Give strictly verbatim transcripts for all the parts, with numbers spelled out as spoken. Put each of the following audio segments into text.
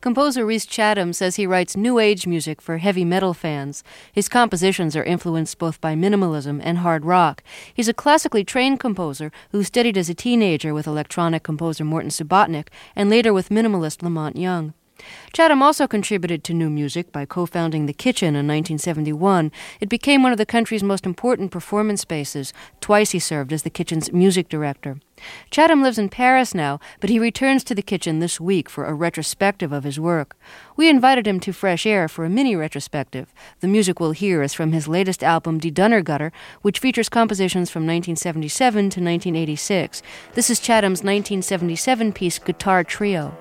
Composer Rhys Chatham says he writes new age music for heavy metal fans. His compositions are influenced both by minimalism and hard rock. He's a classically trained composer who studied as a teenager with electronic composer Morton Subotnick and later with minimalist Lamont Young. Chatham also contributed to new music by co-founding The Kitchen in nineteen seventy-one. It became one of the country's most important performance spaces. Twice he served as The Kitchen's music director. Chatham lives in Paris now, but he returns to The Kitchen this week for a retrospective of his work. We invited him to Fresh Air for a mini retrospective. The music we'll hear is from his latest album, Die Donnergutter, which features compositions from nineteen seventy-seven to nineteen eighty-six. This is Chatham's nineteen seventy-seven piece Guitar Trio.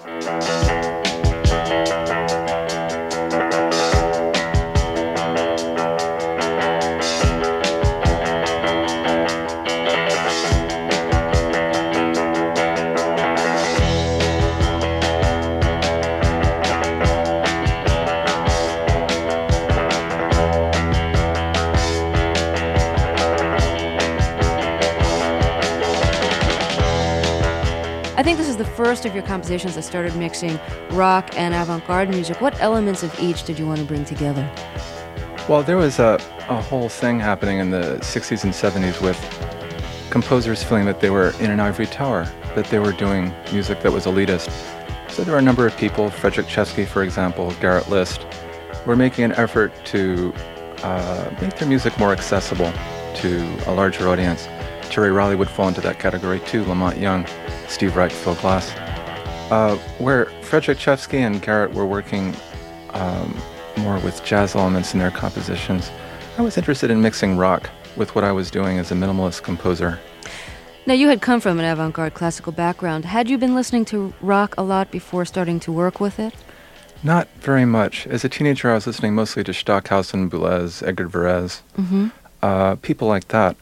I think this is the first of your compositions that started mixing rock and avant-garde music. What elements of each did you want to bring together? Well, there was a, a whole thing happening in the sixties and seventies with composers feeling that they were in an ivory tower, that they were doing music that was elitist. So there were a number of people, Frederick Chesky, for example, Garrett List, were making an effort to uh, make their music more accessible to a larger audience. Terry Riley would fall into that category too, Lamont Young, Steve Reich, Phil Glass. Uh, where Frederick Chesky and Garrett were working um, more with jazz elements in their compositions, I was interested in mixing rock with what I was doing as a minimalist composer. Now, you had come from an avant-garde classical background. Had you been listening to rock a lot before starting to work with it? Not very much. As a teenager, I was listening mostly to Stockhausen, Boulez, Edgar Varese, Mm-hmm. uh, people like that.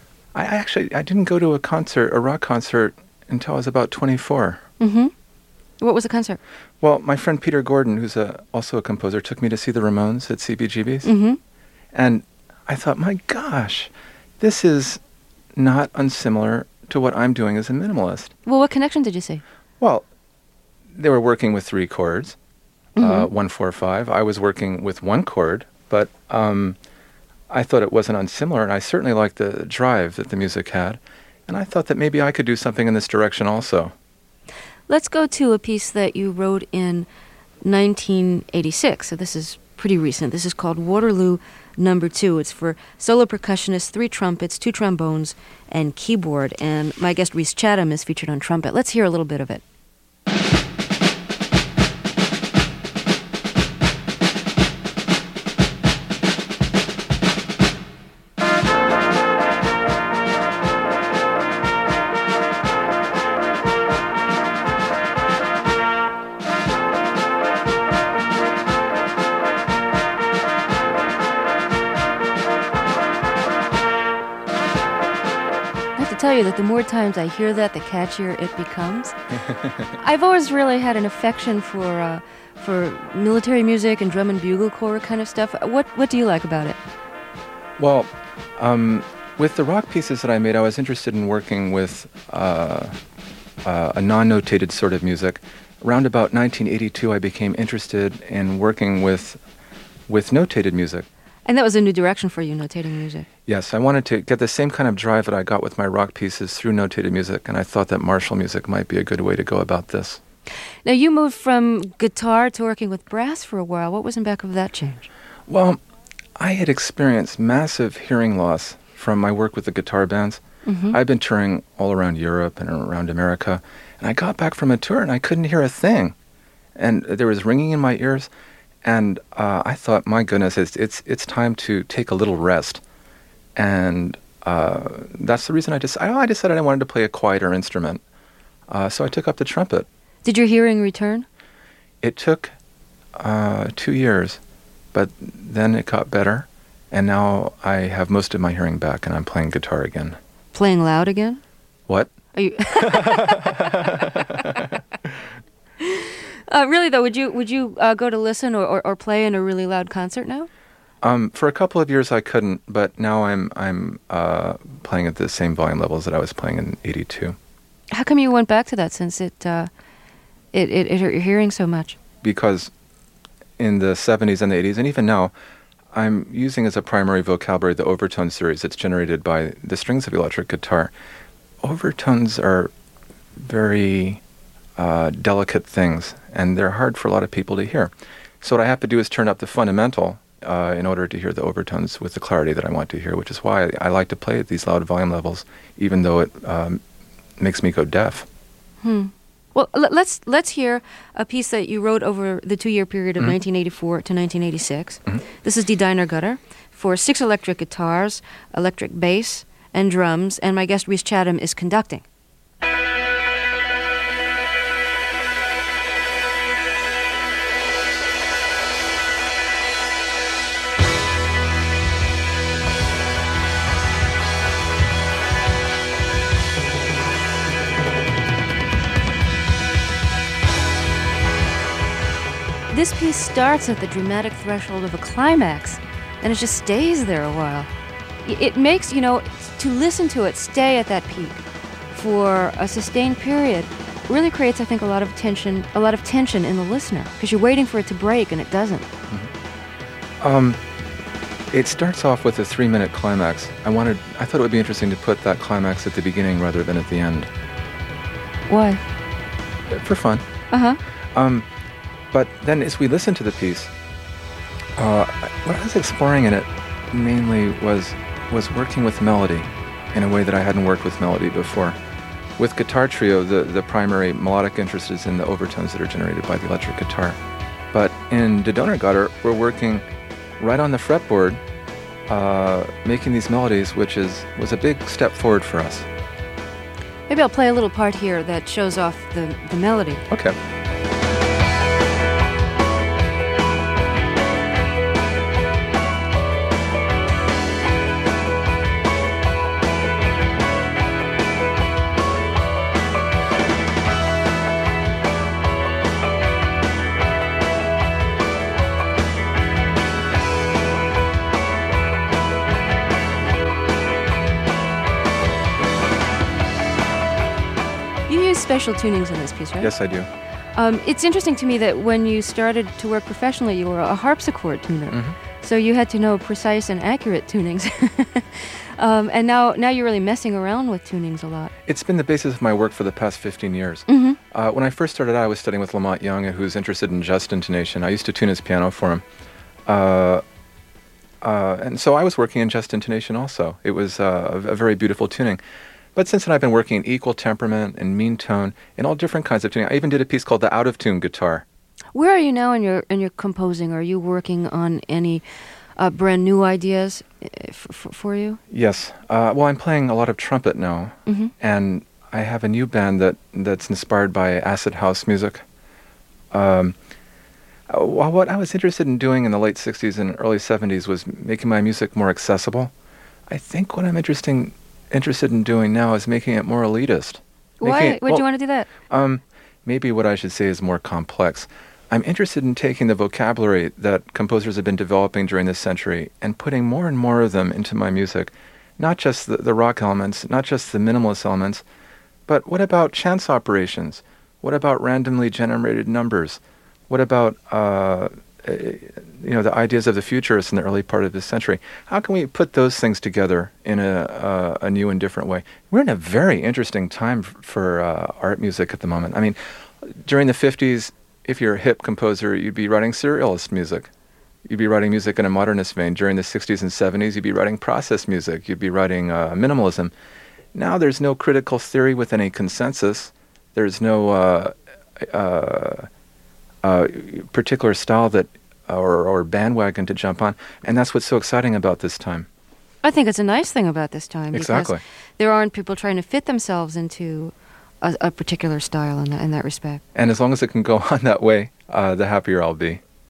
I actually, I didn't go to a concert, a rock concert, until I was about twenty-four. Mm-hmm. What was the concert? Well, my friend Peter Gordon, who's a, also a composer, took me to see the Ramones at C B G B's. Mm-hmm. And I thought, my gosh, this is not unsimilar to what I'm doing as a minimalist. Well, what connection did you see? Well, they were working with three chords, Mm-hmm. uh, one, four, five. I was working with one chord, but um, I thought it wasn't unsimilar, and I certainly liked the drive that the music had. And I thought that maybe I could do something in this direction also. Let's go to a piece that you wrote in nineteen eighty-six. So this is pretty recent. This is called Waterloo Number Two. It's for solo percussionists, three trumpets, two trombones, and keyboard. And my guest Rhys Chatham is featured on trumpet. Let's hear a little bit of it. Tell you that the more times I hear that, the catchier it becomes. I've always really had an affection for uh, for military music and drum and bugle corps kind of stuff. What what do you like about it? Well, um, with the rock pieces that I made, I was interested in working with uh, uh, a non-notated sort of music. Around about nineteen eighty-two, I became interested in working with with notated music. And that was a new direction for you, notating music. Yes, I wanted to get the same kind of drive that I got with my rock pieces through notated music, and I thought that martial music might be a good way to go about this. Now, you moved from guitar to working with brass for a while. What was in back of that change? Well, I had experienced massive hearing loss from my work with the guitar bands. Mm-hmm. I'd been touring all around Europe and around America, and I got back from a tour and I couldn't hear a thing. And there was ringing in my ears. And uh, I thought, my goodness, it's it's it's time to take a little rest, and uh, that's the reason I just I, I decided I wanted to play a quieter instrument. Uh, so I took up the trumpet. Did your hearing return? It took uh, two years, but then it got better, and now I have most of my hearing back, and I'm playing guitar again. Playing loud again? What? Are you? Uh, really, though, would you would you uh, go to listen or, or, or play in a really loud concert now? Um, for a couple of years I couldn't, but now I'm I'm uh, playing at the same volume levels that I was playing in eighty-two. How come you went back to that since it uh, it, it, it hurt your hearing so much? because in the seventies and the eighties, and even now, I'm using as a primary vocabulary the overtone series that's generated by the strings of the electric guitar. Overtones are very uh, delicate things, and they're hard for a lot of people to hear. So what I have to do is turn up the fundamental uh, in order to hear the overtones with the clarity that I want to hear, which is why I, I like to play at these loud volume levels, even though it um, makes me go deaf. Hmm. Well, l- let's let's hear a piece that you wrote over the two-year period of mm-hmm. nineteen eighty-four to nineteen eighty-six. Mm-hmm. This is Die Deiner Gutter for six electric guitars, electric bass, and drums, and my guest Rhys Chatham is conducting. This piece starts at the dramatic threshold of a climax, and it just stays there a while. It makes, you know, to listen to it stay at that peak for a sustained period really creates, I think, a lot of tension, a lot of tension in the listener, because you're waiting for it to break and it doesn't. Mm-hmm. Um, it starts off with a three-minute climax. I wanted, I thought it would be interesting to put that climax at the beginning rather than at the end. Why? For fun. Uh-huh. Um, But then as we listened to the piece, uh, what I was exploring in it mainly was was working with melody in a way that I hadn't worked with melody before. With Guitar Trio, the, the primary melodic interest is in the overtones that are generated by the electric guitar. But in Die Deiner Gutter, we're working right on the fretboard, uh, making these melodies, which is was a big step forward for us. Maybe I'll play a little part here that shows off the, the melody. Okay. Special tunings in this piece, right? Yes, I do. Um, it's interesting to me that when you started to work professionally, you were a harpsichord tuner. Mm-hmm. So you had to know precise and accurate tunings. um, and now, now you're really messing around with tunings a lot. It's been the basis of my work for the past fifteen years. Mm-hmm. Uh, when I first started out, I was studying with Lamont Young, who's interested in just intonation. I used to tune his piano for him. Uh, uh, and so I was working in just intonation also. It was uh, a, a very beautiful tuning. But since then, I've been working in equal temperament and mean tone and all different kinds of tuning. I even did a piece called the out-of-tune guitar. Where are you now in your in your composing? Are you working on any uh, brand new ideas f- f- for you? Yes. Uh, well, I'm playing a lot of trumpet now, mm-hmm. and I have a new band that that's inspired by acid house music. Um, well, what I was interested in doing in the late sixties and early seventies was making my music more accessible. I think what I'm interested in interested in doing now is making it more elitist. Why? Why do you want to do that? Um, maybe what I should say is more complex. I'm interested in taking the vocabulary that composers have been developing during this century and putting more and more of them into my music. Not just the, the rock elements, not just the minimalist elements, but what about chance operations? What about randomly generated numbers? What about uh, you know, the ideas of the futurists in the early part of this century? How can we put those things together in a, uh, a new and different way? We're in a very interesting time f- for uh, art music at the moment. I mean, during the fifties, if you're a hip composer, you'd be writing serialist music. You'd be writing music in a modernist vein. During the sixties and seventies, you'd be writing process music. You'd be writing uh, minimalism. Now there's no critical theory with any consensus. There's no uh, uh, uh, particular style that Or, or bandwagon to jump on, and that's what's so exciting about this time. I think it's a nice thing about this time. Exactly. Because there aren't people trying to fit themselves into a, a particular style in that, in that respect. And as long as it can go on that way, uh, the happier I'll be.